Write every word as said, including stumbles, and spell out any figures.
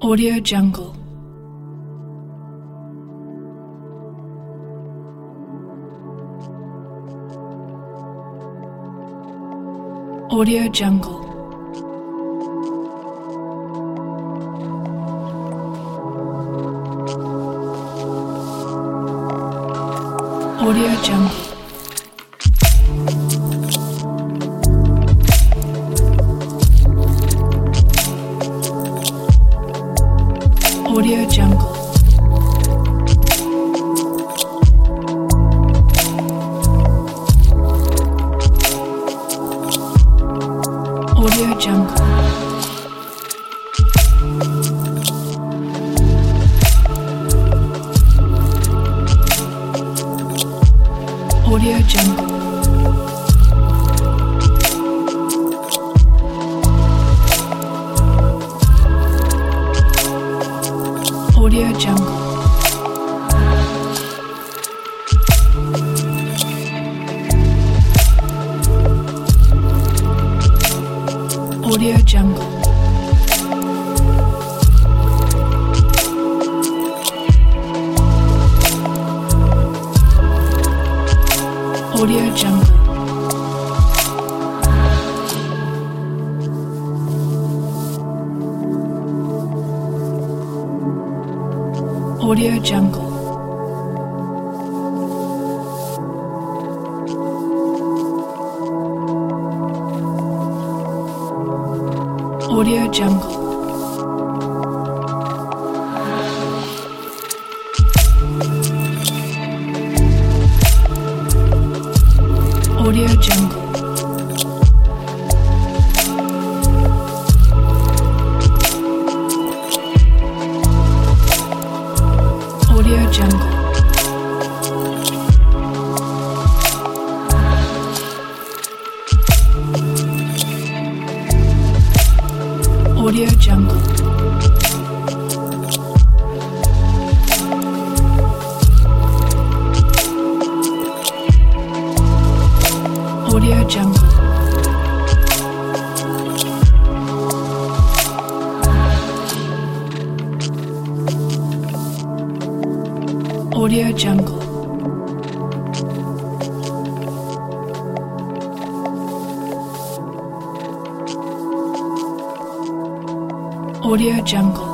Audio Jungle. Audio Jungle. Audio Jungle. Audio Jungle. Audio Jungle. Audio Jungle. Audio Jungle. Audio Jungle. Audio Jungle. Audio Jungle. Audio Jungle. Audio Jungle. Audio Jungle. Audio Jungle. Audio Jungle. Audio Jungle. Audio Jungle.